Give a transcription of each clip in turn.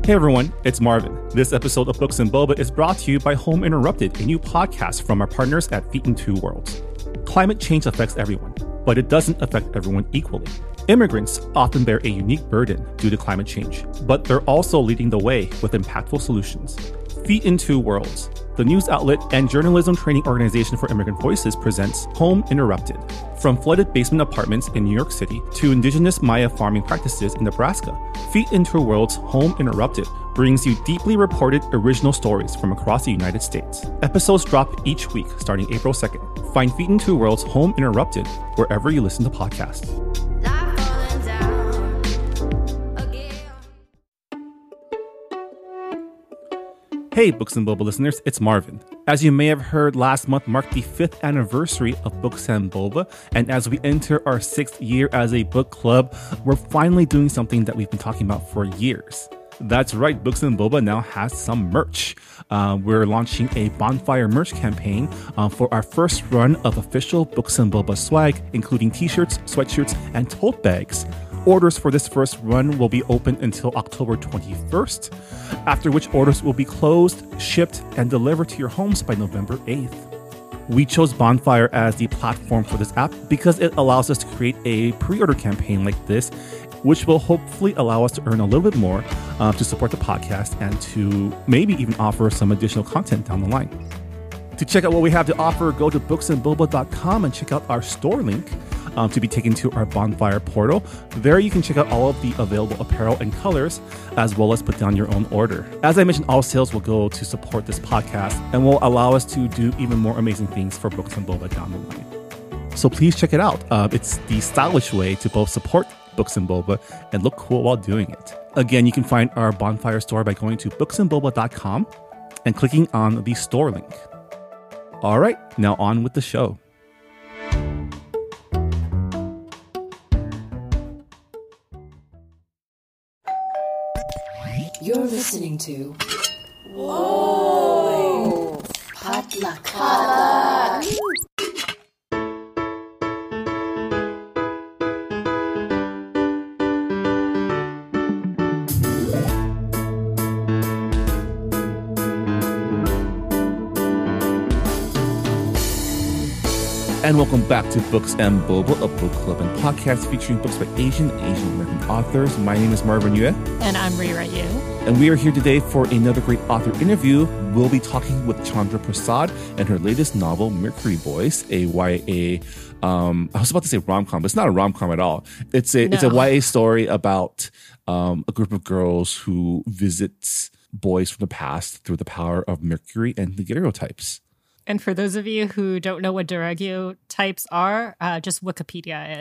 Hey everyone, it's Marvin. This episode of Books and Boba is brought to you by Home Interrupted, a new podcast from our partners at Feet in Two Worlds. Climate change affects everyone, but it doesn't affect everyone equally. Immigrants often bear a unique burden due to climate change, but they're also leading the way with impactful solutions. Feet in Two Worlds, the news outlet and journalism training organization for immigrant voices, presents Home Interrupted. From flooded basement apartments in New York City to indigenous Maya farming practices in Nebraska, Feet in Two Worlds Home Interrupted brings you deeply reported original stories from across the United States. Episodes drop each week starting April 2nd. Find Feet in Two Worlds Home Interrupted wherever you listen to podcasts. Hey, Books and Boba listeners, it's Marvin. As you may have heard, last month marked the 5th anniversary of Books and Boba, and as we enter our 6th year as a book club, we're finally doing something that we've been talking about for years. That's right, Books and Boba now has some merch. We're launching a bonfire merch campaign for our first run of official Books and Boba swag, including t-shirts, sweatshirts, and tote bags. Orders for this first run will be open until October 21st, after which orders will be closed, shipped, and delivered to your homes by November 8th. We chose Bonfire as the platform for this app because it allows us to create a pre-order campaign like this, which will hopefully allow us to earn a little bit more to support the podcast and to maybe even offer some additional content down the line. To check out what we have to offer, go to booksandboba.com and check out our store link to be taken to our Bonfire portal. There you can check out all of the available apparel and colors, as well as put down your own order. As I mentioned, all sales will go to support this podcast and will allow us to do even more amazing things for Books and Boba down the line. So please check it out. It's the stylish way to both support Books and Boba and look cool while doing it. Again, you can find our Bonfire store by going to booksandboba.com and clicking on the store link. All right, now on with the show. You're listening to Whoa! Potluck. And welcome back to Books and Boba, a book club and podcast featuring books by Asian American authors. My name is Marvin Yue. And I'm Rira Yu. And we are here today for another great author interview. We'll be talking with Chandra Prasad and her latest novel, Mercury Boys, a YA, I was about to say rom-com, but it's not a rom-com at all. It's a YA story about a group of girls who visits boys from the past through the power of Mercury and daguerreotypes. And for those of you who don't know what daguerreotypes are, just Wikipedia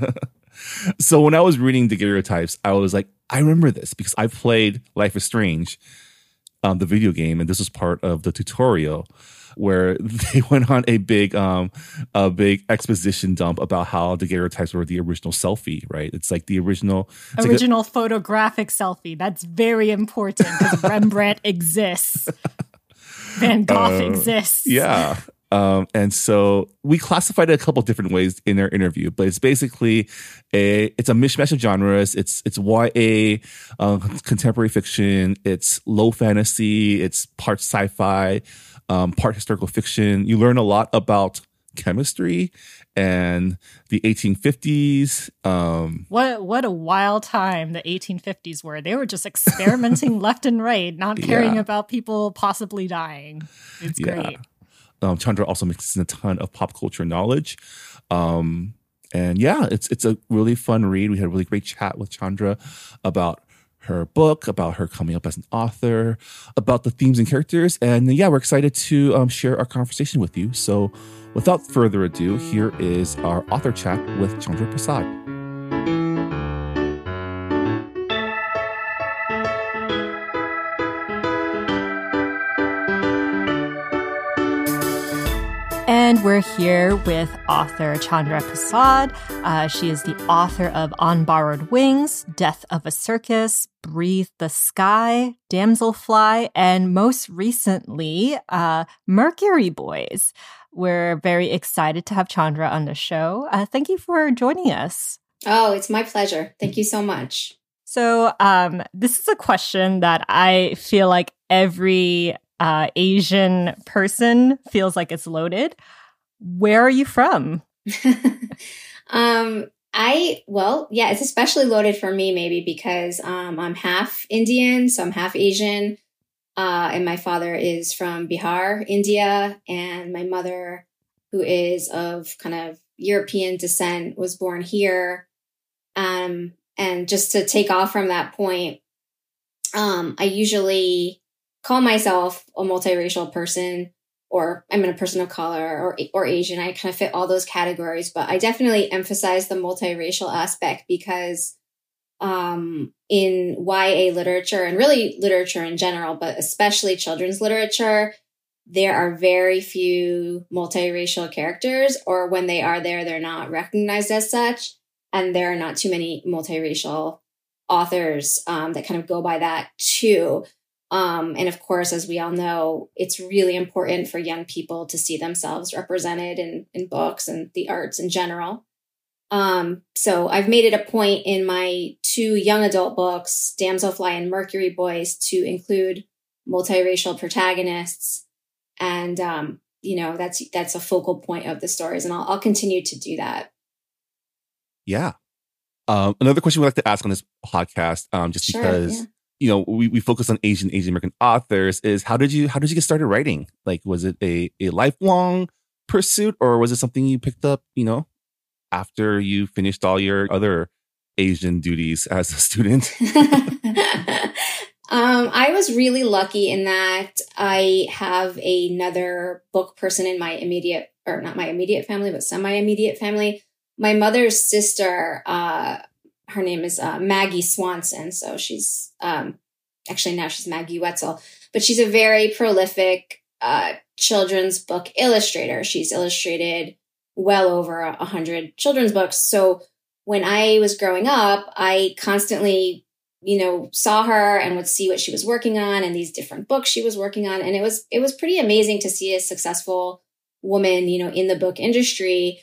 it. So when I was reading daguerreotypes, I was like, I remember this because I played Life is Strange, the video game, and this was part of the tutorial where they went on a big exposition dump about how daguerreotypes were the original selfie, right? It's like the original photographic selfie. That's very important because Rembrandt exists. Van Gogh exists. Yeah. And so we classified it a couple different ways in our interview, but it's basically it's a mishmash of genres. It's YA, contemporary fiction. It's low fantasy. It's part sci-fi, part historical fiction. You learn a lot about chemistry and the 1850s. What a wild time the 1850s were. They were just experimenting left and right, not caring about people possibly dying. It's great. Chandra also mixes in a ton of pop culture knowledge. And yeah, it's a really fun read. We had a really great chat with Chandra about her book, about her coming up as an author, about the themes and characters. And yeah, we're excited to share our conversation with you. So without further ado, here is our author chat with Chandra Prasad. And we're here with author Chandra Prasad. She is the author of On Borrowed Wings, Death of a Circus, Breathe the Sky, Damselfly, and most recently, Mercury Boys. We're very excited to have Chandra on the show. Thank you for joining us. Oh, it's my pleasure. Thank you so much. So this is a question that I feel like every Asian person feels like it's loaded. Where are you from? It's especially loaded for me maybe because I'm half Indian, so I'm half Asian. And my father is from Bihar, India, and my mother, who is of kind of European descent, was born here. And just to take off from that point, I usually call myself a multiracial person, or I'm a person of color or Asian. I kind of fit all those categories, but I definitely emphasize the multiracial aspect because in YA literature and really literature in general, but especially children's literature, there are very few multiracial characters, or when they are there, they're not recognized as such. And there are not too many multiracial authors that kind of go by that too. And of course, as we all know, it's really important for young people to see themselves represented in books and the arts in general. So I've made it a point in my 2 young adult books, Damselfly and Mercury Boys, to include multiracial protagonists. And, that's a focal point of the stories. And I'll continue to do that. Yeah. Another question we like to ask on this podcast, because we focus on Asian American authors, is how did you get started writing? Like, was it a lifelong pursuit, or was it something you picked up, after you finished all your other Asian duties as a student? I was really lucky in that I have another book person in my not my immediate family, but semi-immediate family. My mother's sister, her name is Maggie Swanson. So she's actually now she's Maggie Wetzel, but she's a very prolific children's book illustrator. She's illustrated well over 100 children's books. So when I was growing up, I constantly, saw her and would see what she was working on and these different books she was working on. And it was pretty amazing to see a successful woman, in the book industry.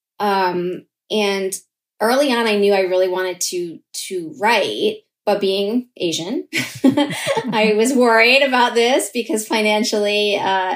And early on, I knew I really wanted to write, but being Asian, I was worried about this because financially,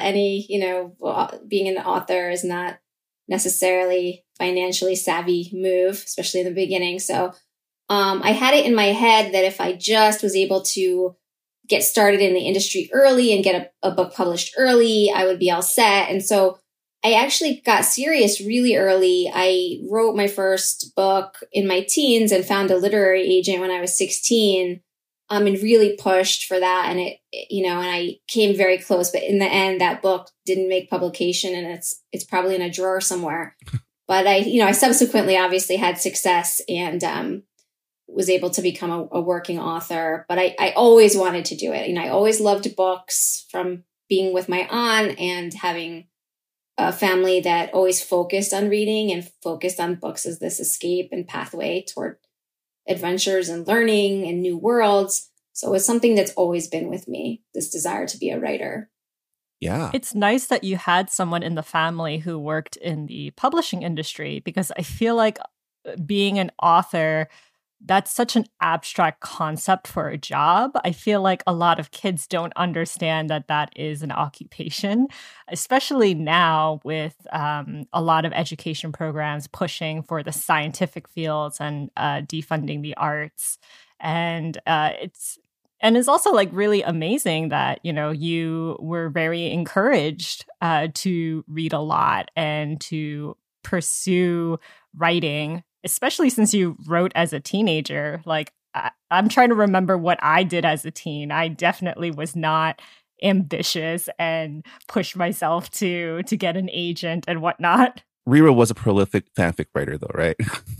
being an author is not necessarily financially savvy move, especially in the beginning. So, I had it in my head that if I just was able to get started in the industry early and get a book published early, I would be all set. And so I actually got serious really early. I wrote my first book in my teens and found a literary agent when I was 16, and really pushed for that. And and I came very close, but in the end, that book didn't make publication, and it's probably in a drawer somewhere. But I subsequently obviously had success and, was able to become a working author, but I always wanted to do it. I always loved books from being with my aunt and having a family that always focused on reading and focused on books as this escape and pathway toward adventures and learning and new worlds. So it's something that's always been with me, this desire to be a writer. Yeah. It's nice that you had someone in the family who worked in the publishing industry, because I feel like being an author, that's such an abstract concept for a job. I feel like a lot of kids don't understand that that is an occupation, especially now with a lot of education programs pushing for the scientific fields and defunding the arts. And it's also like really amazing that, you were very encouraged to read a lot and to pursue writing, especially since you wrote as a teenager. Like, I'm trying to remember what I did as a teen. I definitely was not ambitious and pushed myself to get an agent and whatnot. Rira was a prolific fanfic writer, though, right?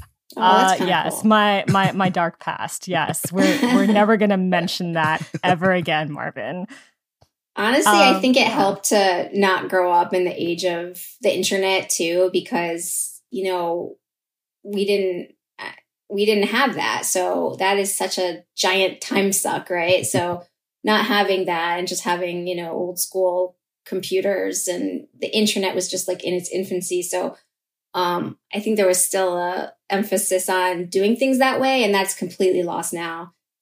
Yes, cool. my dark past. Yes, we're never gonna mention that ever again, Marvin. Honestly, I think it helped to not grow up in the age of the internet too, because we didn't have that. So that is such a giant time suck, right? So not having that and just having, old school computers, and the internet was just like in its infancy. So I think there was still a emphasis on doing things that way, and that's completely lost now.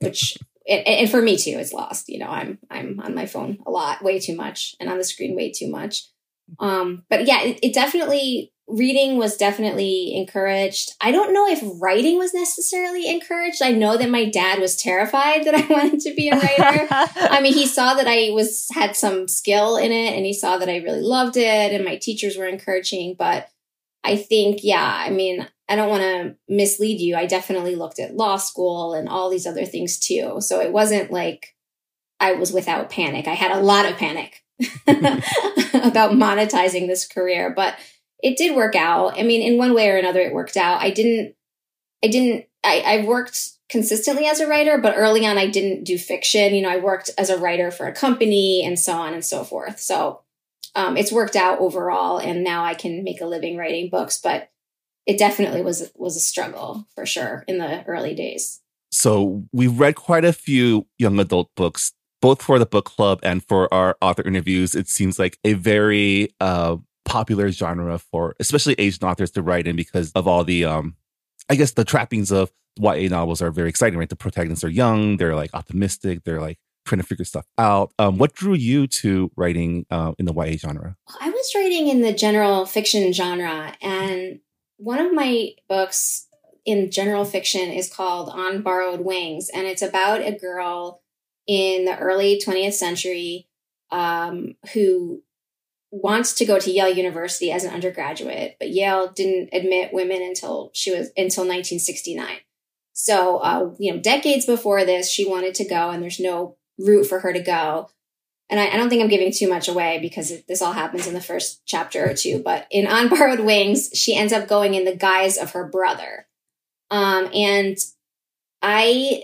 which and for me too, it's lost. I'm on my phone a lot, way too much, and on the screen way too much. But yeah, it definitely, reading was definitely encouraged. I don't know if writing was necessarily encouraged. I know that my dad was terrified that I wanted to be a writer. I mean, he saw that I had some skill in it, and he saw that I really loved it, and my teachers were encouraging. But I think, I mean, I don't want to mislead you. I definitely looked at law school and all these other things too. So it wasn't like I was without panic. I had a lot of panic about monetizing this career, but it did work out. I mean, in one way or another, it worked out. I worked consistently as a writer, but early on I didn't do fiction. I worked as a writer for a company and so on and so forth. So it's worked out overall, and now I can make a living writing books, but it definitely was a struggle for sure in the early days. So we've read quite a few young adult books, both for the book club and for our author interviews. It seems like a very popular genre for especially Asian authors to write in because of all the, I guess the trappings of YA novels are very exciting, right? The protagonists are young, they're like optimistic, they're like trying to figure stuff out. What drew you to writing in the YA genre? I was writing in the general fiction genre, and one of my books in general fiction is called On Borrowed Wings, and it's about a girl in the early 20th century who wants to go to Yale University as an undergraduate, but Yale didn't admit women until 1969. So, decades before this, she wanted to go, and there's no route for her to go. And I don't think I'm giving too much away because this all happens in the first chapter or two. But in On Borrowed Wings, she ends up going in the guise of her brother. And I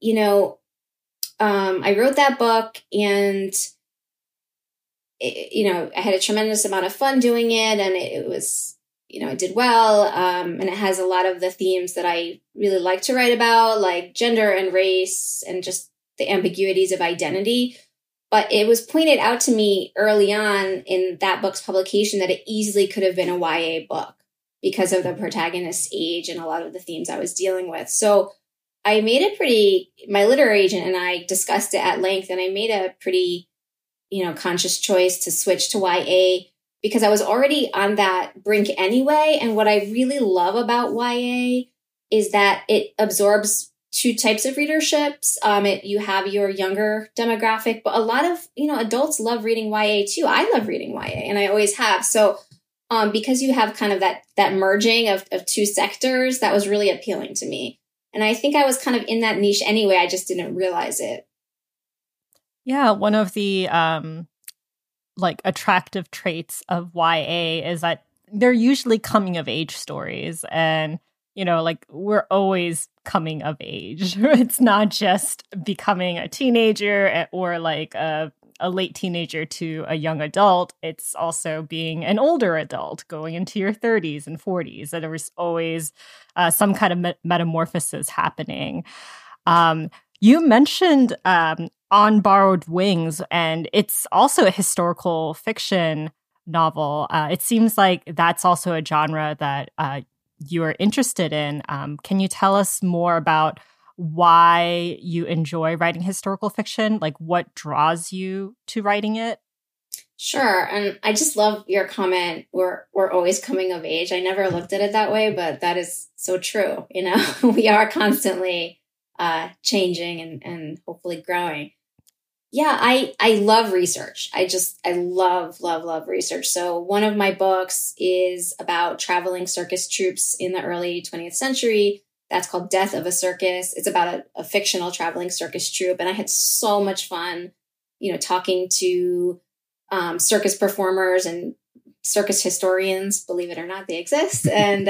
wrote that book, and I had a tremendous amount of fun doing it, and it was, it did well. And it has a lot of the themes that I really like to write about, like gender and race and just the ambiguities of identity. But it was pointed out to me early on in that book's publication that it easily could have been a YA book because of the protagonist's age and a lot of the themes I was dealing with. So I made my literary agent and I discussed it at length, and I made a pretty, conscious choice to switch to YA because I was already on that brink anyway. And what I really love about YA is that it absorbs two types of readerships. You have your younger demographic, but a lot of, adults love reading YA too. I love reading YA, and I always have. So because you have kind of that merging of two sectors, that was really appealing to me. And I think I was kind of in that niche anyway. I just didn't realize it. Yeah, one of the attractive traits of YA is that they're usually coming of age stories, and we're always coming of age. It's not just becoming a teenager or like a late teenager to a young adult. It's also being an older adult going into your 30s and 40s. And there was always some kind of metamorphosis happening. You mentioned On Borrowed Wings, and it's also a historical fiction novel. It seems like that's also a genre that you are interested in. Can you tell us more about why you enjoy writing historical fiction? Like, what draws you to writing it? Sure. And I just love your comment. We're always coming of age. I never looked at it that way, but that is so true. We are constantly changing and hopefully growing. Yeah, I love research. I love research. So one of my books is about traveling circus troupes in the early 20th century. That's called Death of a Circus. It's about a fictional traveling circus troupe. And I had so much fun, talking to circus performers and circus historians, believe it or not, they exist. And,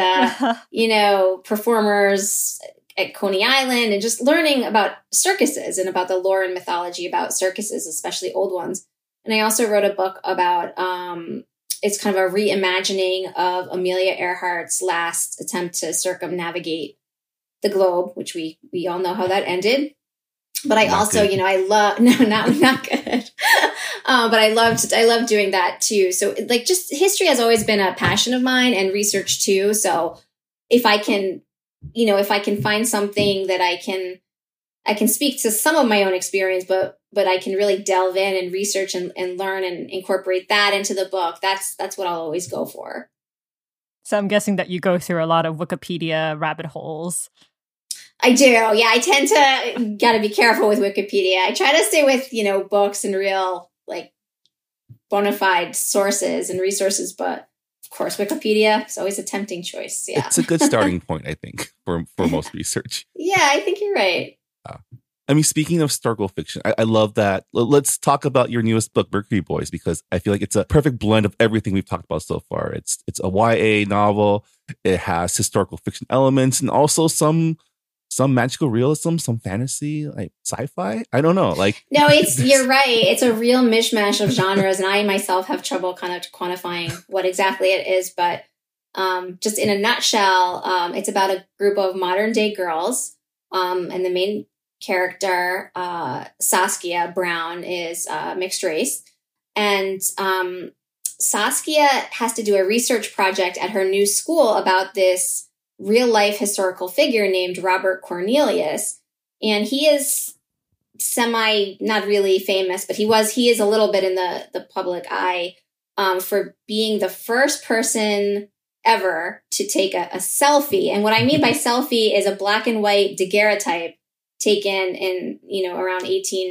performers at Coney Island, and just learning about circuses and about the lore and mythology about circuses, especially old ones. And I also wrote a book about, it's kind of a reimagining of Amelia Earhart's last attempt to circumnavigate the globe, which we all know how that ended. But I also, I love, no, not good. But I loved doing that too. So just history has always been a passion of mine, and research too. So if I can find something that I can I can speak to some of my own experience, but I can really delve in and research and learn and incorporate that into the book. That's what I'll always go for. So I'm guessing that you go through a lot of Wikipedia rabbit holes. I do. Yeah, I tend to got to be careful with Wikipedia. I try to stay with, books and real, like, bona fide sources and resources. But, of course, Wikipedia is always a tempting choice. Yeah. It's a good starting point, I think, for most research. Yeah, I think you're right. I mean, speaking of historical fiction, I love that. Let's talk about your newest book, Mercury Boys, because I feel like it's a perfect blend of everything we've talked about so far. It's a YA novel. It has historical fiction elements and also some magical realism, some fantasy, like sci-fi. I don't know. No, you're right. It's a real mishmash of genres, and I myself have trouble kind of quantifying what exactly it is. But just in a nutshell, it's about a group of modern day girls, and the main character, Saskia Brown, is mixed race. And Saskia has to do a research project at her new school about this real life historical figure named Robert Cornelius. And he is not really famous, but he is a little bit in the public eye for being the first person ever to take a selfie. And what I mean by selfie is a black and white daguerreotype taken in, around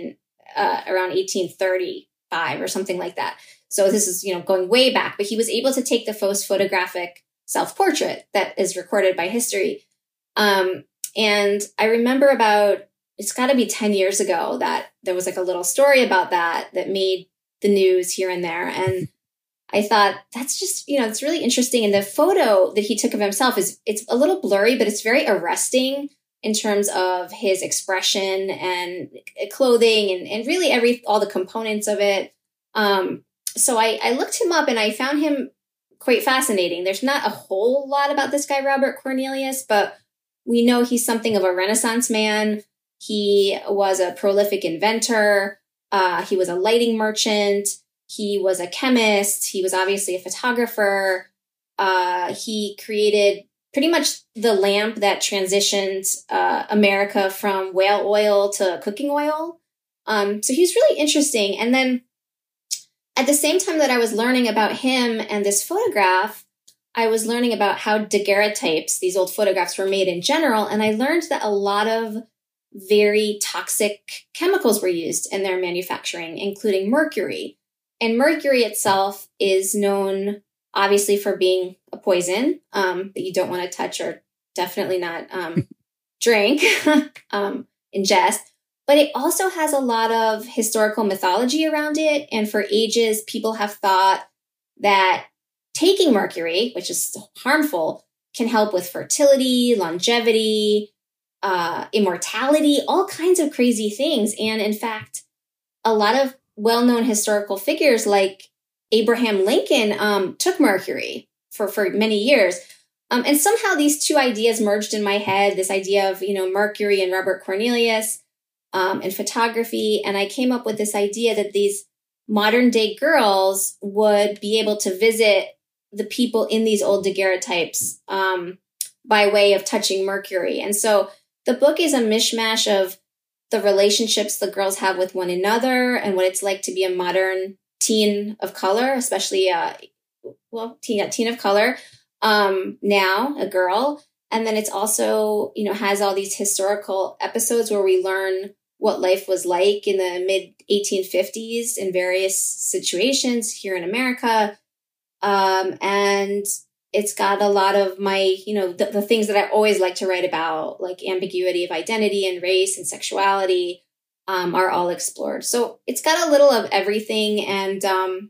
1835 or something like that. So this is, going way back, but he was able to take the first photographic self-portrait that is recorded by history. And I remember it's got to be 10 years ago that there was like a little story about that made the news here and there. And I thought that's just, it's really interesting. And the photo that he took of himself it's a little blurry, but it's very arresting in terms of his expression and clothing and really all the components of it. So I looked him up and I found him quite fascinating. There's not a whole lot about this guy, Robert Cornelius, but we know he's something of a Renaissance man. He was a prolific inventor. He was a lighting merchant. He was a chemist. He was obviously a photographer. He created pretty much the lamp that transitioned America from whale oil to cooking oil. So he's really interesting. And then at the same time that I was learning about him and this photograph, I was learning about how daguerreotypes, these old photographs, were made in general. And I learned that a lot of very toxic chemicals were used in their manufacturing, including mercury. And mercury itself is known, obviously, for being a poison that you don't want to touch or definitely not drink, ingest. But it also has a lot of historical mythology around it. And for ages, people have thought that taking mercury, which is harmful, can help with fertility, longevity, immortality, all kinds of crazy things. And in fact, a lot of well-known historical figures like Abraham Lincoln took mercury for many years. And somehow these two ideas merged in my head, this idea of, Mercury and Robert Cornelius and photography. And I came up with this idea that these modern day girls would be able to visit the people in these old daguerreotypes by way of touching mercury. And so the book is a mishmash of the relationships the girls have with one another and what it's like to be a modern teen of color, especially, teen of color, now, a girl. And then it's also, has all these historical episodes where we learn what life was like in the mid 1850s in various situations here in America. And it's got a lot of my, the things that I always like to write about, like ambiguity of identity and race and sexuality, are all explored. So it's got a little of everything. And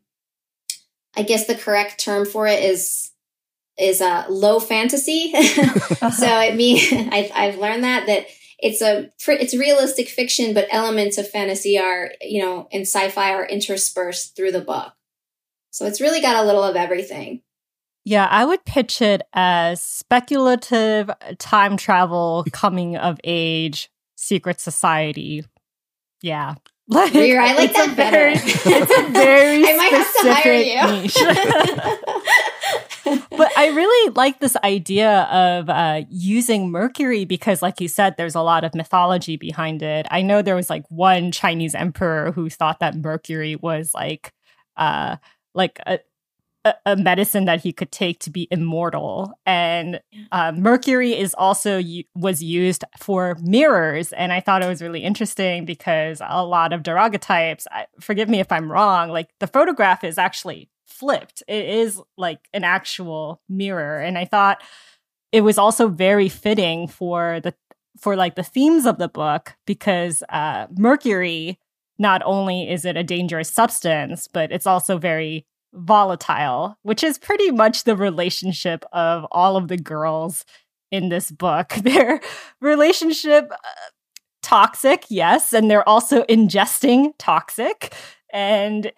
I guess the correct term for it is low fantasy. So I've learned that it's realistic fiction, but elements of fantasy are, and sci-fi are interspersed through the book. So it's really got a little of everything. Yeah, I would pitch it as speculative time travel, coming of age, secret society. Yeah. I like that better. It's a very I might have to hire you. Niche. But I really like this idea of using Mercury because, like you said, there's a lot of mythology behind it. I know there was like one Chinese emperor who thought that Mercury was like a medicine that he could take to be immortal. And Mercury is also was used for mirrors. And I thought it was really interesting because a lot of daguerreotypes, forgive me if I'm wrong, like the photograph is actually flipped. It is like an actual mirror. And I thought it was also very fitting for like the themes of the book because Mercury, not only is it a dangerous substance, but it's also very volatile, which is pretty much the relationship of all of the girls in this book. Their relationship toxic, yes, and they're also ingesting toxic. And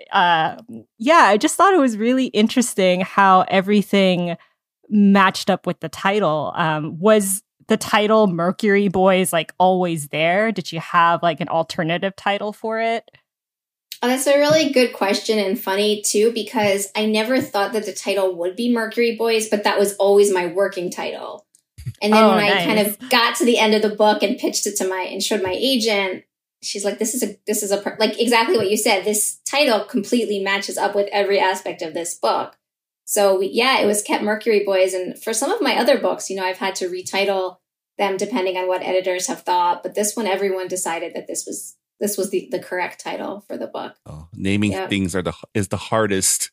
I just thought it was really interesting how everything matched up with the title. Was the title Mercury Boys like always there? Did you have like an alternative title for it? Oh, that's a really good question and funny too, because I never thought that the title would be Mercury Boys, but that was always my working title. And then when I kind of got to the end of the book and pitched it and showed my agent, she's like, this is like exactly what you said. This title completely matches up with every aspect of this book. So it was kept Mercury Boys. And for some of my other books, I've had to retitle them depending on what editors have thought. But this one, everyone decided that this was the correct title for the book. Oh, naming things is the hardest.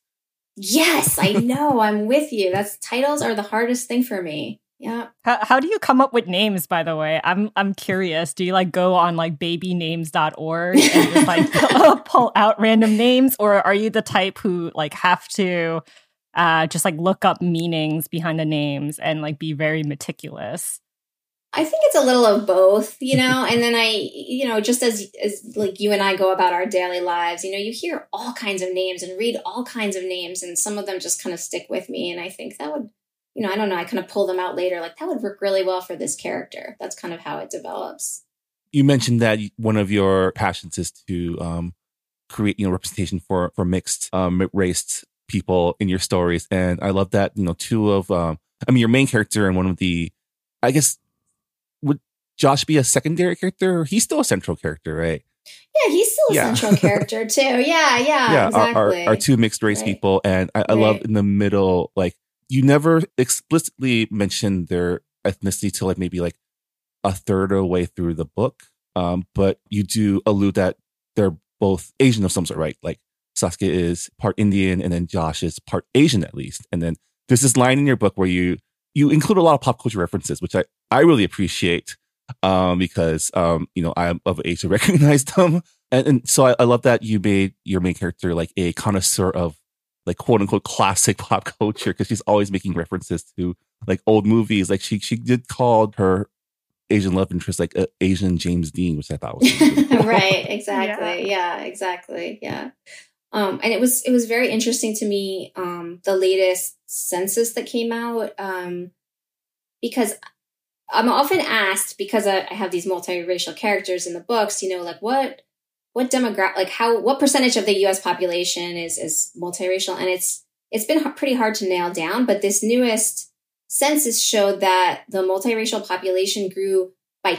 Yes, I know. I'm with you. Titles are the hardest thing for me. Yeah. How do you come up with names, by the way? I'm curious. Do you like go on like babynames.org and just like pull out random names? Or are you the type who like have to just like look up meanings behind the names and like be very meticulous? I think it's a little of both, and then I, just as like you and I go about our daily lives, you hear all kinds of names and read all kinds of names, and some of them just kind of stick with me. And I think that would, I don't know, I kind of pull them out later, like that would work really well for this character. That's kind of how it develops. You mentioned that one of your passions is to create, representation for mixed race people in your stories. And I love that, two of, your main character and one of the, I guess, would Josh be a secondary character? He's still a central character, right? Yeah, he's still a central character too. Yeah, exactly. Our two mixed race people. And I love in the middle, like you never explicitly mention their ethnicity till like maybe like a third of the way through the book. But you do allude that they're both Asian of some sort, right? Like Saskia is part Indian and then Josh is part Asian at least. And then there's this line in your book where you include a lot of pop culture references, which I really appreciate because, I'm of age to recognize them. And so I love that you made your main character like a connoisseur of like quote unquote classic pop culture because she's always making references to like old movies. Like she did call her Asian love interest like Asian James Dean, which I thought was really cool. Right. Exactly. Yeah, exactly. Yeah. And it was very interesting to me, the latest census that came out, because I'm often asked, because I have these multiracial characters in the books, like what demographic, like what percentage of the U.S. population is multiracial? And it's been pretty hard to nail down, but this newest census showed that the multiracial population grew by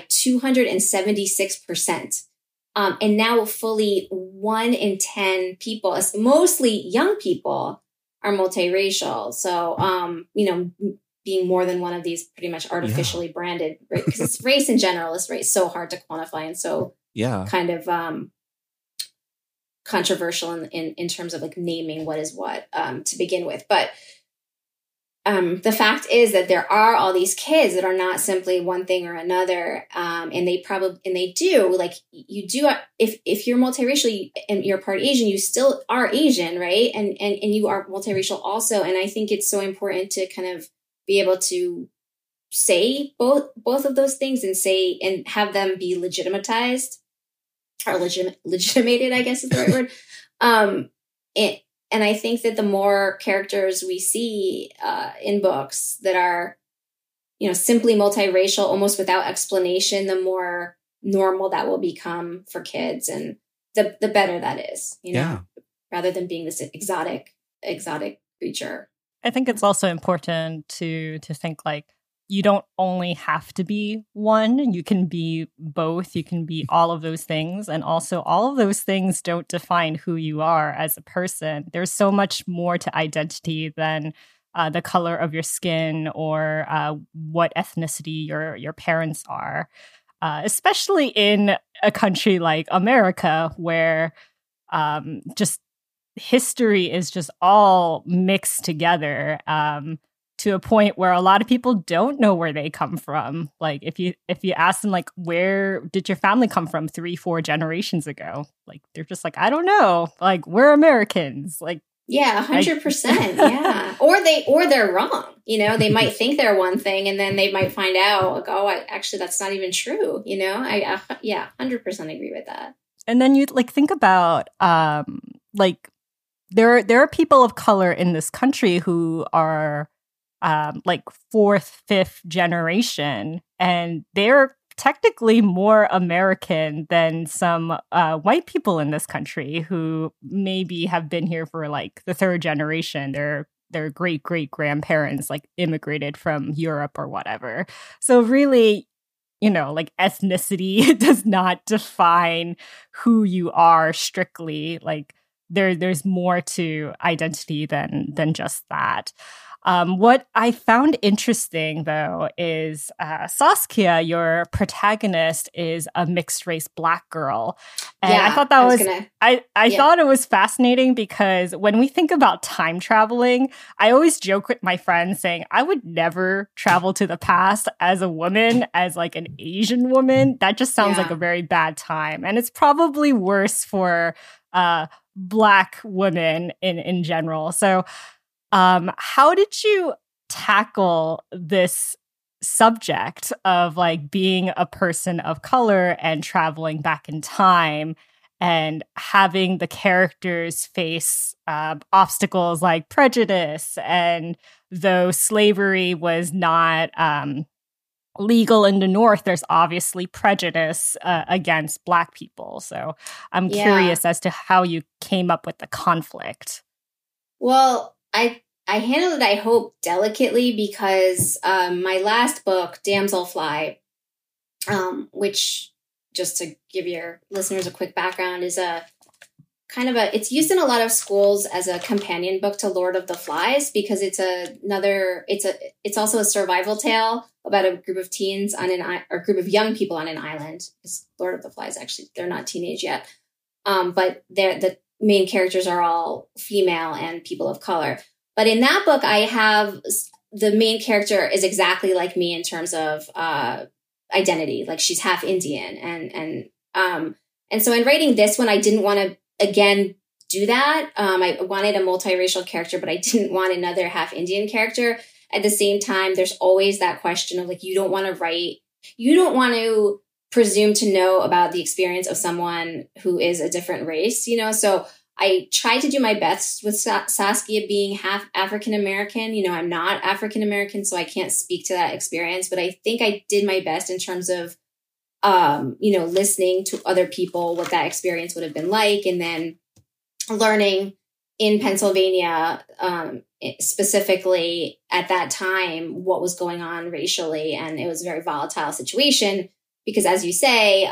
276%. And now fully 1 in 10 people, mostly young people, are multiracial. So, being more than one of these pretty much artificially branded, right? Because it's race in general is so hard to quantify and so kind of controversial in terms of like naming what is what to begin with. But the fact is that there are all these kids that are not simply one thing or another. And they do, like you do, if you're multiracial and you're part Asian, you still are Asian, right? And you are multiracial also. And I think it's so important to kind of be able to say both of those things and have them be legitimatized or legitimated, I guess is the right word. And I think that the more characters we see in books that are, simply multiracial, almost without explanation, the more normal that will become for kids, and the better that is, rather than being this exotic creature. I think it's also important to think like you don't only have to be one, you can be both, you can be all of those things. And also all of those things don't define who you are as a person. There's so much more to identity than the color of your skin or what ethnicity your parents are, especially in a country like America where just history is just all mixed together to a point where a lot of people don't know where they come from. Like if you ask them like, where did your family come from 3-4 generations ago? Like they're just like, I don't know. Like we're Americans. Like yeah, 100%. Yeah. Or they're wrong. You know, they might think they're one thing and then they might find out like, oh, actually that's not even true. You know, yeah, 100% agree with that. And then you like think about like there are people of color in this country who are like 4th, 5th generation, and they're technically more American than some white people in this country who maybe have been here for like the 3rd generation. Their great-great-grandparents like immigrated from Europe or whatever. So really, you know, like ethnicity does not define who you are strictly. Like there's more to identity than just that. What I found interesting, though, is Saskia, your protagonist, is a mixed race Black girl. And I thought that I thought it was fascinating because when we think about time traveling, I always joke with my friends saying I would never travel to the past as a woman, as like an Asian woman. That just sounds like a very bad time. And it's probably worse for Black women in general. So how did you tackle this subject of like being a person of color and traveling back in time and having the characters face obstacles like prejudice? And though slavery was not legal in the North, there's obviously prejudice against Black people. So I'm curious as to how you came up with the conflict. Well, I handled it, I hope, delicately because my last book, Damselfly, which, just to give your listeners a quick background, is it's used in a lot of schools as a companion book to Lord of the Flies because it's also a survival tale about a group of teens or group of young people on an island. Because Lord of the Flies, actually, they're not teenage yet, but the main characters are all female and people of color. But in that book, I have the main character is exactly like me in terms of identity. Like she's half Indian, and so in writing this one, I didn't want to again do that. I wanted a multiracial character, but I didn't want another half Indian character. At the same time, there's always that question of like you don't want to presume to know about the experience of someone who is a different race, you know? So I tried to do my best with Saskia being half African-American. You know, I'm not African-American, so I can't speak to that experience, but I think I did my best in terms of, listening to other people, what that experience would have been like. And then learning in Pennsylvania, specifically at that time, what was going on racially. And it was a very volatile situation because as you say,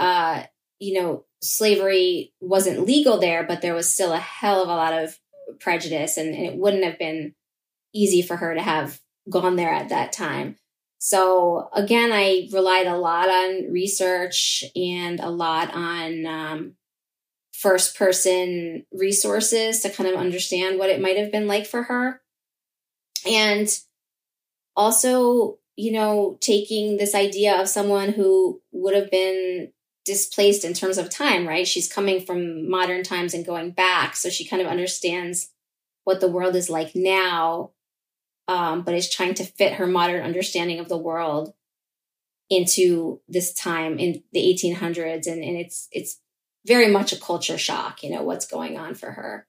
slavery wasn't legal there, but there was still a hell of a lot of prejudice and it wouldn't have been easy for her to have gone there at that time. So again, I relied a lot on research and a lot on first person resources to kind of understand what it might have been like for her. And also, taking this idea of someone who would have been displaced in terms of time, right? She's coming from modern times and going back. So she kind of understands what the world is like now, but is trying to fit her modern understanding of the world into this time in the 1800s. And it's very much a culture shock, what's going on for her.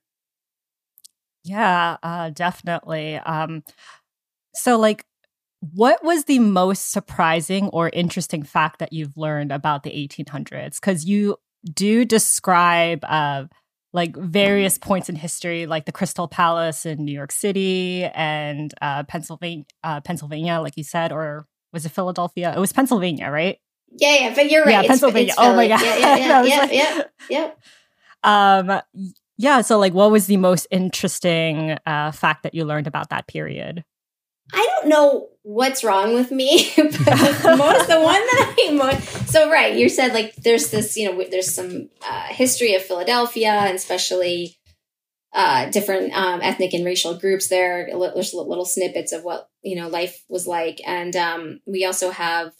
Yeah, definitely. So like, what was the most surprising or interesting fact that you've learned about the 1800s? Because you do describe like various points in history, like the Crystal Palace in New York City and Pennsylvania, like you said, or was it Philadelphia? It was Pennsylvania, right? Yeah, but you're right. Yeah, Pennsylvania. It's oh my God. Yeah. So like, what was the most interesting fact that you learned about that period? I don't know what's wrong with me, but the one that so right, you said like there's this, there's some history of Philadelphia and especially different ethnic and racial groups there. There's little snippets of what, life was like. And we also have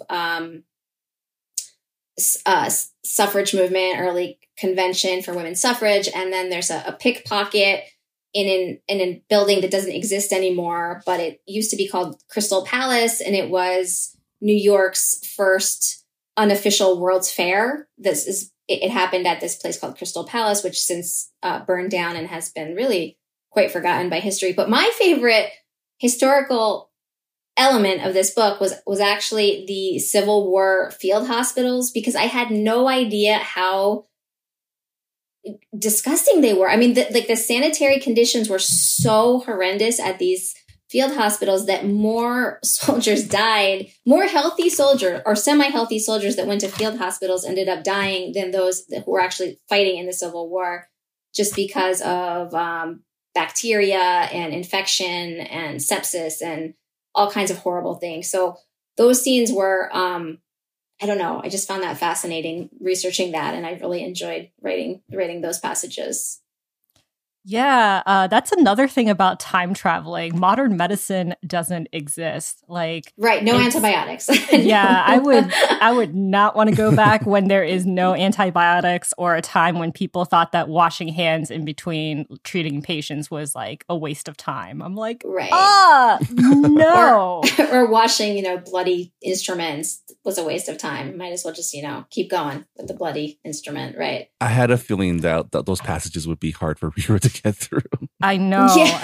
suffrage movement, early convention for women's suffrage. And then there's a pickpocket in a building that doesn't exist anymore, but it used to be called Crystal Palace, and it was New York's first unofficial World's Fair. It happened at this place called Crystal Palace, which since burned down and has been really quite forgotten by history. But my favorite historical element of this book was actually the Civil War field hospitals, because I had no idea how disgusting they were. I mean, the sanitary conditions were so horrendous at these field hospitals that more soldiers died, more healthy soldiers or semi-healthy soldiers that went to field hospitals ended up dying than those who were actually fighting in the Civil War, just because of bacteria and infection and sepsis and all kinds of horrible things. So those scenes were, I don't know. I just found that fascinating researching that. And I really enjoyed writing those passages. Yeah, that's another thing about time traveling. Modern medicine doesn't exist. Like, right, no antibiotics. Yeah, I would not want to go back when there is no antibiotics, or a time when people thought that washing hands in between treating patients was like a waste of time. I'm like, right. No. or washing, bloody instruments was a waste of time. Might as well just, keep going with the bloody instrument, right? I had a feeling that those passages would be hard for Rira to get through. I know.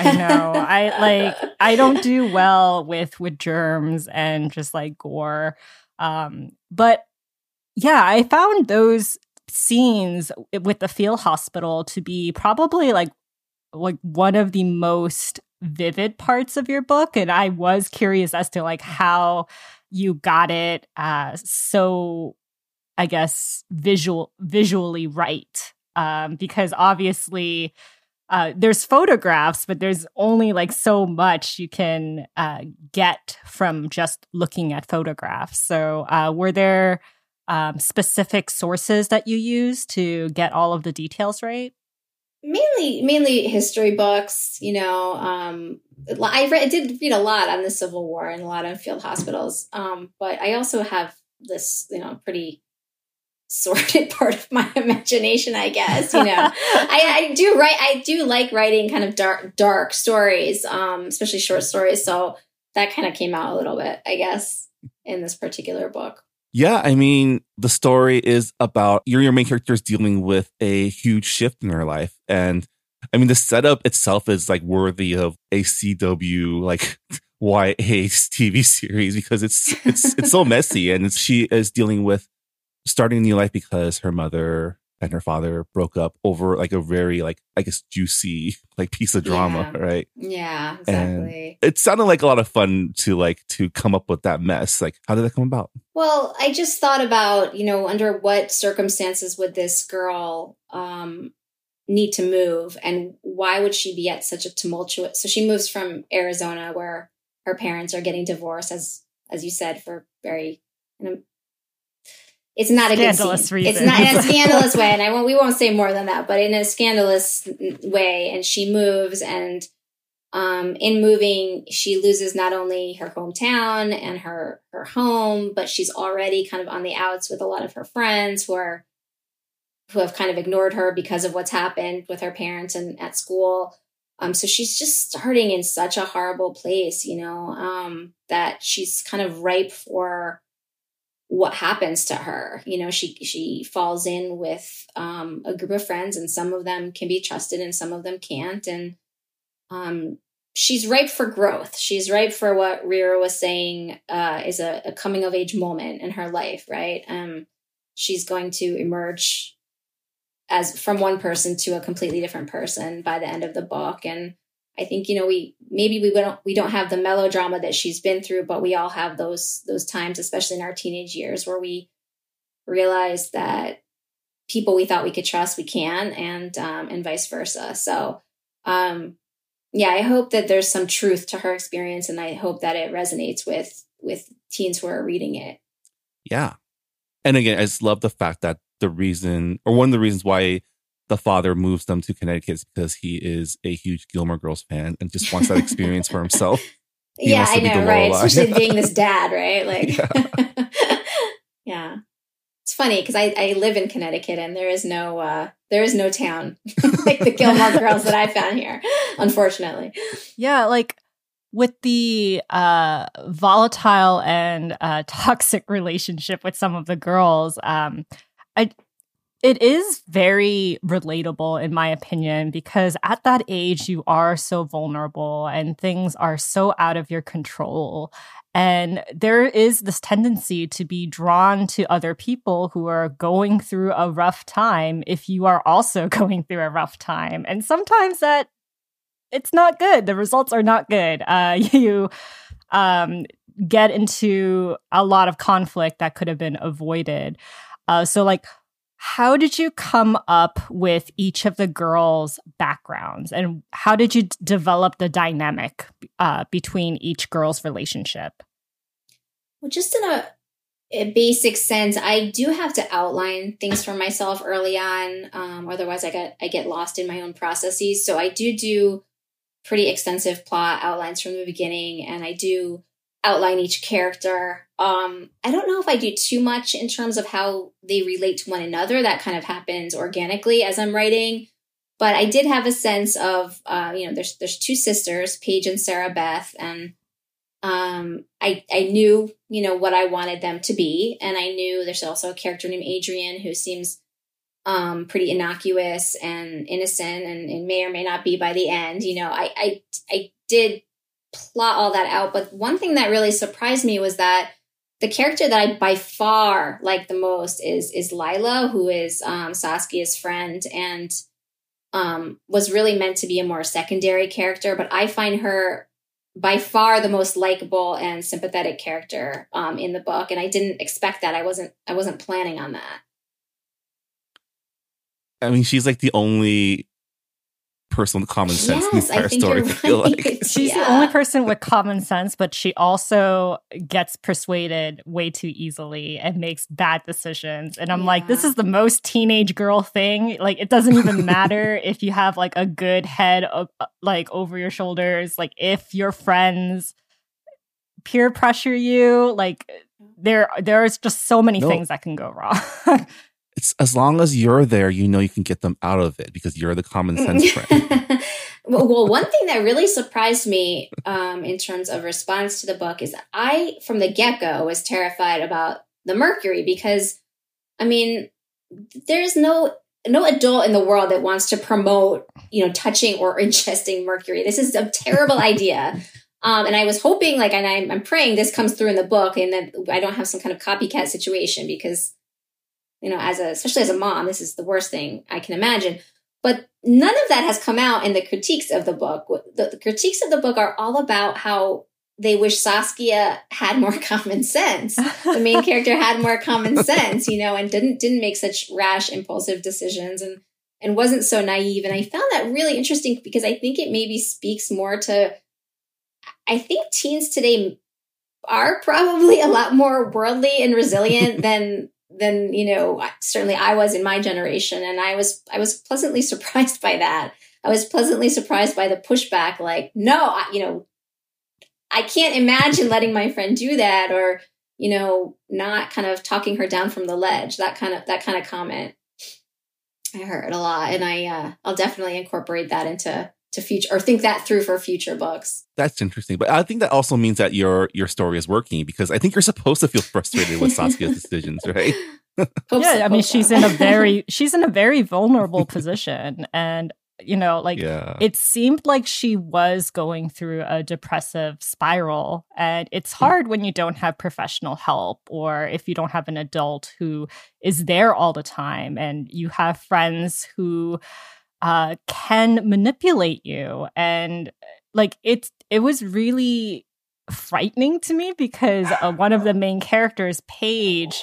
I don't do well with germs and just like gore. But yeah, I found those scenes with the field hospital to be probably like one of the most vivid parts of your book. And I was curious as to like how you got it so, I guess, visually right. Because obviously there's photographs, but there's only like so much you can get from just looking at photographs. So were there specific sources that you used to get all of the details right? Mainly history books. I did read a lot on the Civil War and a lot on field hospitals. But I also have this, pretty sordid part of my imagination, I guess. I do like writing kind of dark stories, especially short stories. So that kind of came out a little bit, I guess, in this particular book. Yeah, I mean, the story is about your main character is dealing with a huge shift in her life. And I mean, the setup itself is like worthy of a CW, like YA TV series, because it's so messy. And she is dealing with starting a new life because her mother and her father broke up over like a very, like, I guess, juicy like piece of drama, right? Yeah, exactly. And it sounded like a lot of fun to come up with that mess. Like, how did that come about? Well, I just thought about, under what circumstances would this girl need to move, and why would she be at such a tumultuous? So she moves from Arizona, where her parents are getting divorced, as you said, for very it's not a scandalous good reason. It's not in a scandalous way, and we won't say more than that. But in a scandalous way, and she moves, and in moving, she loses not only her hometown and her home, but she's already kind of on the outs with a lot of her friends who have kind of ignored her because of what's happened with her parents and at school. So she's just starting in such a horrible place, that she's kind of ripe for what happens to her. She falls in with a group of friends, and some of them can be trusted and some of them can't. And she's ripe for growth. She's ripe for what Rira was saying is a coming of age moment in her life, right? She's going to emerge as from one person to a completely different person by the end of the book. And I think, you know, we don't have the melodrama that she's been through, but we all have those times, especially in our teenage years, where we realize that people we thought we could trust, we can, and vice versa. So, yeah, I hope that there's some truth to her experience, and I hope that it resonates with teens who are reading it. Yeah. And again, I just love the fact that one of the reasons why the father moves them to Connecticut is because he is a huge Gilmore Girls fan and just wants that experience for himself. Yeah, I know, right? Especially being this dad, right? Like, yeah. It's funny because I live in Connecticut and there is no town like the Gilmore Girls that I found here, unfortunately. Yeah, like with the volatile and toxic relationship with some of the girls, it is very relatable, in my opinion, because at that age, you are so vulnerable and things are so out of your control. And there is this tendency to be drawn to other people who are going through a rough time if you are also going through a rough time. And sometimes that it's not good. The results are not good. You get into a lot of conflict that could have been avoided. So like, how did you come up with each of the girls' backgrounds, and how did you develop the dynamic between each girl's relationship? Well, just in a basic sense, I do have to outline things for myself early on. Otherwise, I get lost in my own processes. So I do pretty extensive plot outlines from the beginning, and I do outline each character. I don't know if I do too much in terms of how they relate to one another. That kind of happens organically as I'm writing. But I did have a sense of, there's two sisters, Paige and Sarah Beth, and I knew, what I wanted them to be. And I knew there's also a character named Adrian who seems pretty innocuous and innocent and may or may not be by the end. I did plot all that out. But one thing that really surprised me was that the character that I by far like the most is Lila, who is Saskia's friend and was really meant to be a more secondary character. But I find her by far the most likable and sympathetic character in the book. And I didn't expect that. I wasn't planning on that. I mean, she's like the only person with common sense in the entire story. I feel like she's the only person with common sense, but she also gets persuaded way too easily and makes bad decisions. And I'm like, this is the most teenage girl thing. Like, it doesn't even matter if you have like a good head like over your shoulders. Like, if your friends peer pressure you, like there's just so many things that can go wrong. It's as long as you're there, you can get them out of it because you're the common sense friend. Well, one thing that really surprised me in terms of response to the book is I, from the get-go, was terrified about the mercury because, I mean, there's no adult in the world that wants to promote, touching or ingesting mercury. This is a terrible idea. And I was hoping, and I'm praying this comes through in the book and that I don't have some kind of copycat situation because, especially as a mom, this is the worst thing I can imagine. But none of that has come out in the critiques of the book. The critiques of the book are all about how they wish Saskia had more common sense. The main character had more common sense, and didn't make such rash, impulsive decisions and wasn't so naive. And I found that really interesting because I think it maybe speaks more to, I think teens today are probably a lot more worldly and resilient than certainly I was in my generation. And I was pleasantly surprised by that. I was pleasantly surprised by the pushback. Like, no, I can't imagine letting my friend do that or, not kind of talking her down from the ledge. That kind of comment I heard a lot. And I'll definitely incorporate that into future or think that through for future books. That's interesting. But I think that also means that your story is working because I think you're supposed to feel frustrated with Saskia's decisions, right? I mean, she's in a very vulnerable position. And Like it seemed like she was going through a depressive spiral. And it's hard when you don't have professional help, or if you don't have an adult who is there all the time, and you have friends who can manipulate you. And like it was really frightening to me because one of the main characters, Paige,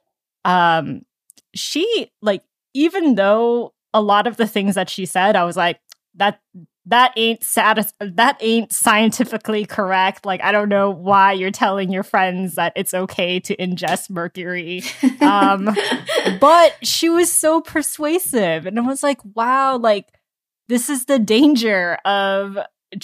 she, like, even though a lot of the things that she said, I was like, that ain't scientifically correct. Like, I don't know why you're telling your friends that it's okay to ingest mercury. But she was so persuasive. And I was like, wow, like, this is the danger of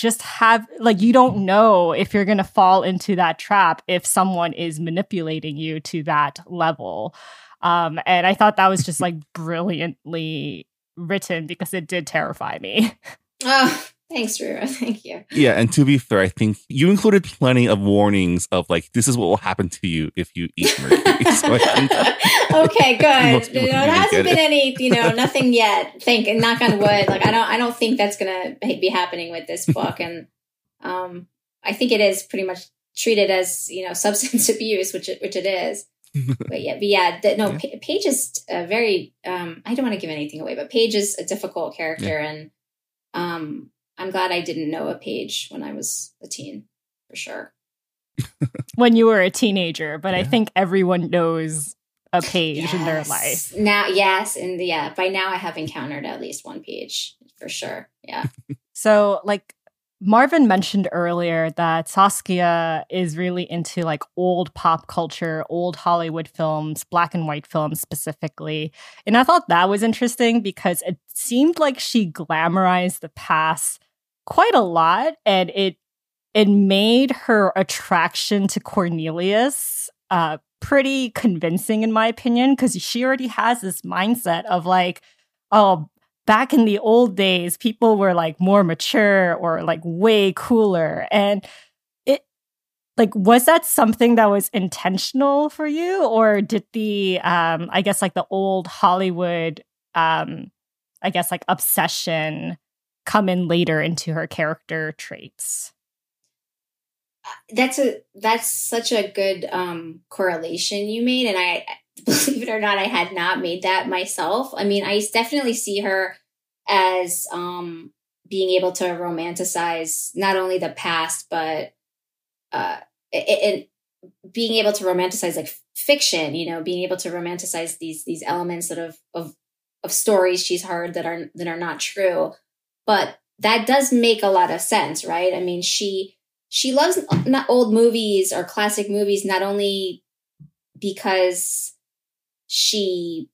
you don't know if you're going to fall into that trap if someone is manipulating you to that level. And I thought that was just like brilliantly written because it did terrify me. Oh, thanks, Rura. Thank you. Yeah, and to be fair, I think you included plenty of warnings of like, this is what will happen to you if you eat mercury. So okay, good. There hasn't been any, nothing yet. Knock on wood. Like, I don't think that's gonna be happening with this book, and I think it is pretty much treated as substance abuse, which it is. Paige is a very, I don't want to give anything away, but Paige is a difficult character. And I'm glad I didn't know a Paige when I was a teen, for sure. When you were a teenager, but I think everyone knows a Paige in their life. Now, yes. And by now I have encountered at least one Paige, for sure. Yeah. So, like, Marvin mentioned earlier that Saskia is really into like old pop culture, old Hollywood films, black and white films specifically. And I thought that was interesting because it seemed like she glamorized the past quite a lot, and it made her attraction to Cornelius pretty convincing, in my opinion, because she already has this mindset of like, oh, back in the old days, people were like more mature or like way cooler. And it, like, was that something that was intentional for you? Or did the, I guess like the old Hollywood, I guess like obsession come in later into her character traits? That's such a good correlation you made. And I, believe it or not, I had not made that myself. I mean, I definitely see her as being able to romanticize not only the past, but it being able to romanticize like fiction, being able to romanticize these elements of stories she's heard that are not true. But that does make a lot of sense, right? I mean, she loves not old movies or classic movies, not only because she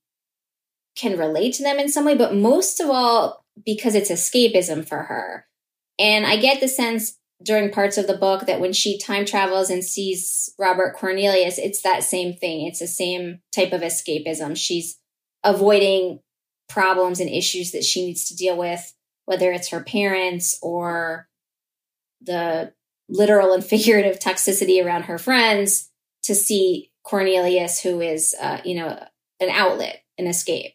can relate to them in some way, but most of all, because it's escapism for her. And I get the sense during parts of the book that when she time travels and sees Robert Cornelius, it's that same thing. It's the same type of escapism. She's avoiding problems and issues that she needs to deal with, whether it's her parents or the literal and figurative toxicity around her friends, to see Cornelius, who is, an outlet, an escape.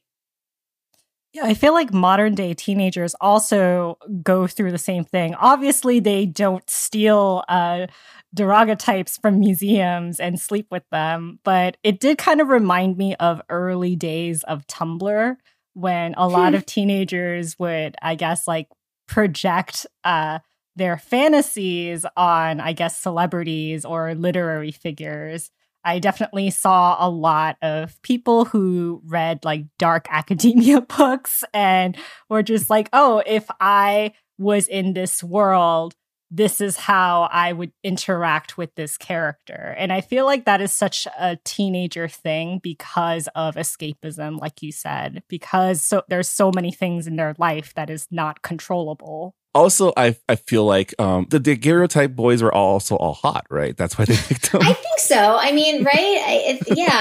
Yeah, I feel like modern day teenagers also go through the same thing. Obviously, they don't steal daguerreotypes from museums and sleep with them, but it did kind of remind me of early days of Tumblr, when a lot of teenagers would, I guess, like project their fantasies on, I guess, celebrities or literary figures. I definitely saw a lot of people who read like dark academia books and were just like, oh, if I was in this world, this is how I would interact with this character. And I feel like that is such a teenager thing because of escapism, like you said, because there's so many things in their life that is not controllable. Also, I feel like the daguerreotype boys were also all hot, right? That's why they picked them. I think so. I mean, right?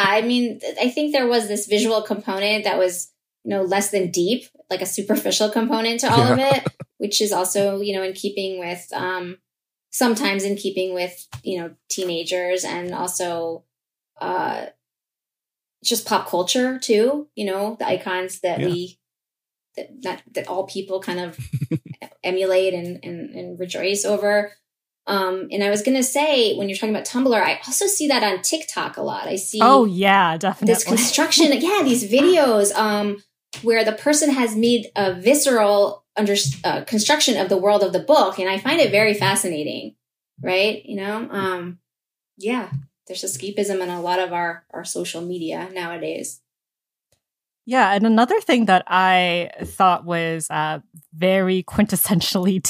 I think there was this visual component that was, less than deep, like a superficial component to all of it, which is also, in keeping with, sometimes in keeping with, teenagers, and also just pop culture too, the icons that we that all people kind of emulate and rejoice over. And I was going to say, when you're talking about Tumblr, I also see that on TikTok a lot. I see. Oh, yeah, definitely. This construction. These videos where the person has made a visceral construction of the world of the book. And I find it very fascinating. Right. There's escapism in a lot of our social media nowadays. Yeah. And another thing that I thought was very quintessentially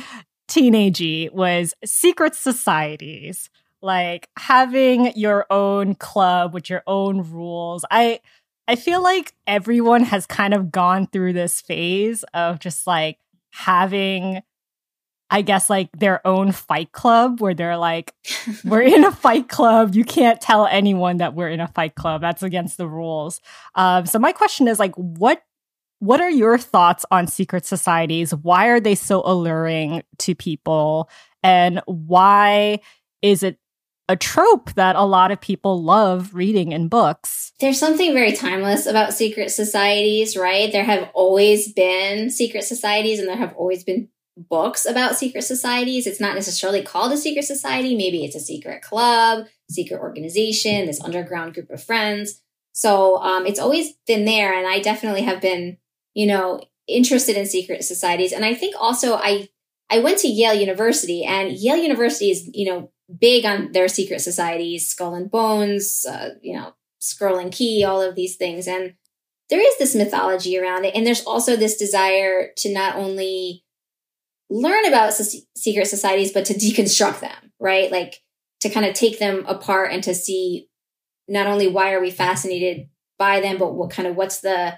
teenagey was secret societies, like having your own club with your own rules. I feel like everyone has kind of gone through this phase of just like having, I guess, like their own fight club where they're like, we're in a fight club. You can't tell anyone that we're in a fight club. That's against the rules. So my question is like, what are your thoughts on secret societies? Why are they so alluring to people? And why is it a trope that a lot of people love reading in books? There's something very timeless about secret societies, right? There have always been secret societies and there have always been books about secret societies. It's not necessarily called a secret society. Maybe it's a secret club, secret organization, this underground group of friends. So it's always been there. And I definitely have been, interested in secret societies. And I think also I went to Yale University, and Yale University is, big on their secret societies, Skull and Bones, Scroll and Key, all of these things. And there is this mythology around it. And there's also this desire to not only learn about secret societies, but to deconstruct them, right? Like to kind of take them apart and to see not only why are we fascinated by them, but what's the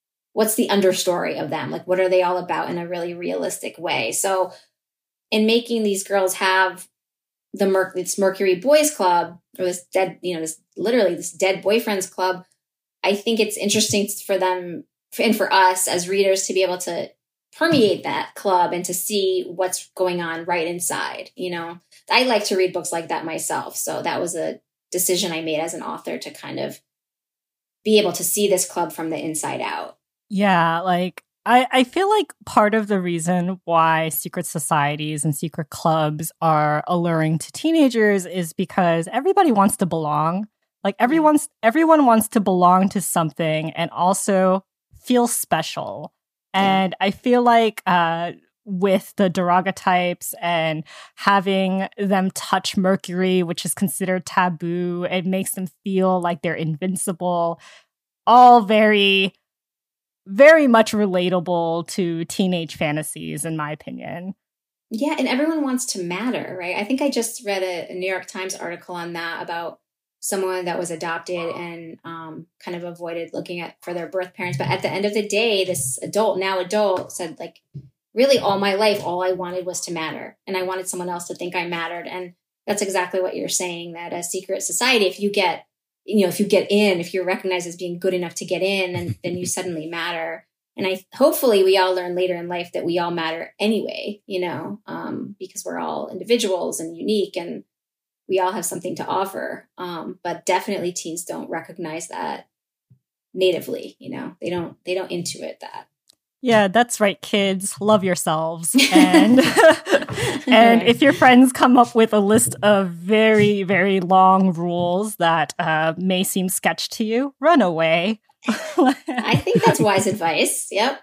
understory of them? Like, what are they all about in a really realistic way? So in making these girls have this Mercury Boys Club, or this dead, this dead boyfriends club, I think it's interesting for them and for us as readers to be able to permeate that club and to see what's going on right inside. I like to read books like that myself. So that was a decision I made as an author to kind of be able to see this club from the inside out. Yeah, like I feel like part of the reason why secret societies and secret clubs are alluring to teenagers is because everybody wants to belong. Like everyone wants to belong to something and also feel special. And I feel like with the daguerreotypes and having them touch Mercury, which is considered taboo, it makes them feel like they're invincible. All very, very much relatable to teenage fantasies, in my opinion. Yeah, and everyone wants to matter, right? I think I just read a New York Times article on that about someone that was adopted and kind of avoided looking for their birth parents. But at the end of the day, this adult said, like, really all my life, all I wanted was to matter. And I wanted someone else to think I mattered. And that's exactly what you're saying, that a secret society, if you're recognized as being good enough to get in, then you suddenly matter. And hopefully we all learn later in life that we all matter anyway, because we're all individuals and unique and we all have something to offer. But definitely teens don't recognize that natively, they don't intuit that. Yeah, that's right, kids. Love yourselves. And and if your friends come up with a list of very, very long rules that may seem sketch to you, run away. I think that's wise advice. Yep.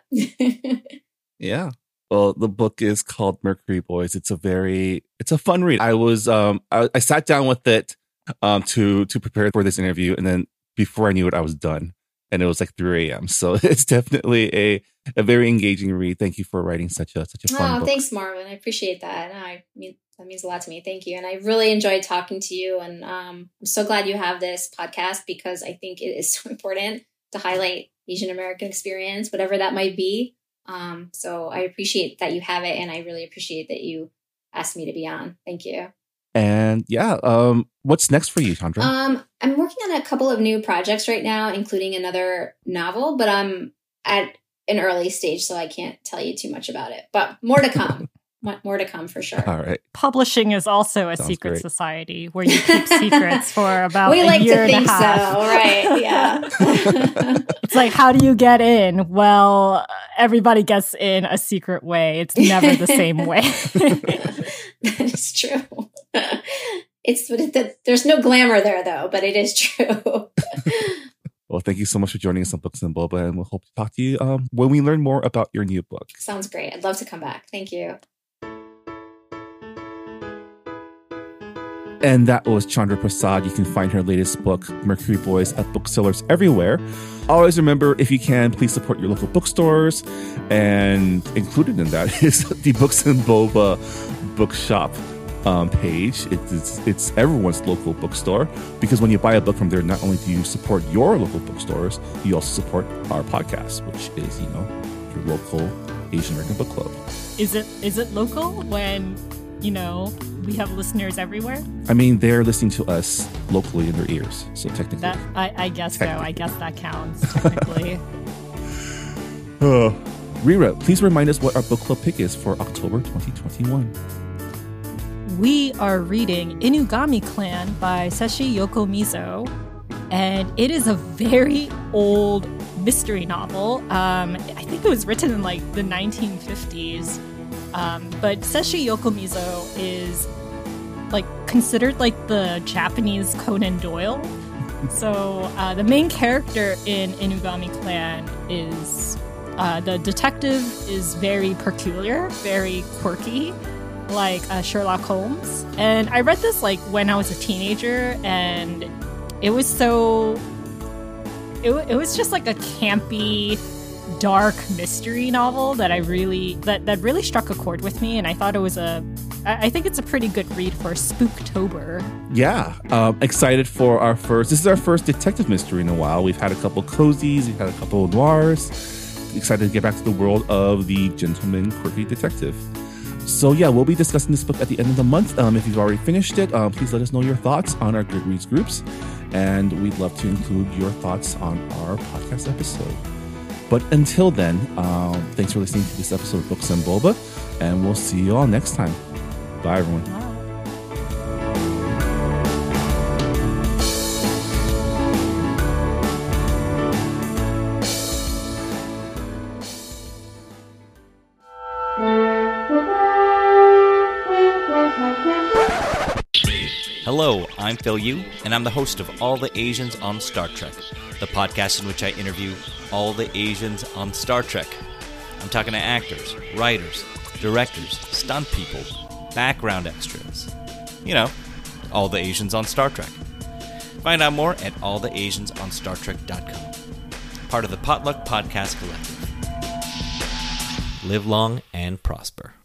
Yeah. Well, the book is called Mercury Boys. It's a fun read. I sat down with it to prepare for this interview, and then before I knew it, I was done. And it was like 3 a.m. So it's definitely a very engaging read. Thank you for writing such a fun book. Thanks, Marvin. I appreciate that. That means a lot to me. Thank you. And I really enjoyed talking to you. And I'm so glad you have this podcast because I think it is so important to highlight Asian American experience, whatever that might be. So I appreciate that you have it. And I really appreciate that you asked me to be on. Thank you. And yeah, what's next for you, Chandra? I'm working on a couple of new projects right now, including another novel, but I'm at an early stage, so I can't tell you too much about it, but more to come. more to come for sure. All right. Publishing is also a Sounds secret great. society where you keep secrets for about We a like year to and think a half. so, right? Yeah. It's like, how do you get in? Well, everybody gets in a secret way. It's never the same way. That is true. There's no glamour there though, but it is true. Well, thank you so much for joining us on Books and Boba, and we'll hope to talk to you when we learn more about your new book. Sounds great. I'd love to come back. Thank you. And that was Chandra Prasad. You can find her latest book, Mercury Boys, at booksellers everywhere. Always remember, if you can, please support your local bookstores. And included in that is the Books and Boba bookshop page. It's everyone's local bookstore, because when you buy a book from there, not only do you support your local bookstores, you also support our podcast, which is, your local Asian American book club. Is it local when, we have listeners everywhere? I mean, they're listening to us locally in their ears, so technically. I guess so. I guess that counts, technically. Rira, please remind us what our book club pick is for October 2021. We are reading Inugami Clan by Seshi Yokomizo, and it is a very old mystery novel. I think it was written in like the 1950s, but Seshi Yokomizo is like considered like the Japanese Conan Doyle. So the main character in Inugami Clan is the detective is very peculiar, very quirky, like Sherlock Holmes. And I read this like when I was a teenager, and it was it was just like a campy, dark mystery novel that that really struck a chord with me. And I thought I think it's a pretty good read for Spooktober. Yeah, excited for this is our first detective mystery in a while. We've had a couple cozies, we've had a couple of noirs. Excited to get back to the world of the gentleman quirky detective. So yeah, we'll be discussing this book at the end of the month. If you've already finished it, please let us know your thoughts on our Goodreads groups, and we'd love to include your thoughts on our podcast episode. But until then, thanks for listening to this episode of Books and Boba, and we'll see you all next time. Bye, everyone. Wow. Hello, I'm Phil Yu, and I'm the host of All the Asians on Star Trek, the podcast in which I interview all the Asians on Star Trek. I'm talking to actors, writers, directors, stunt people, background extras. All the Asians on Star Trek. Find out more at alltheasiansonstartrek.com. Part of the Potluck Podcast Collective. Live long and prosper.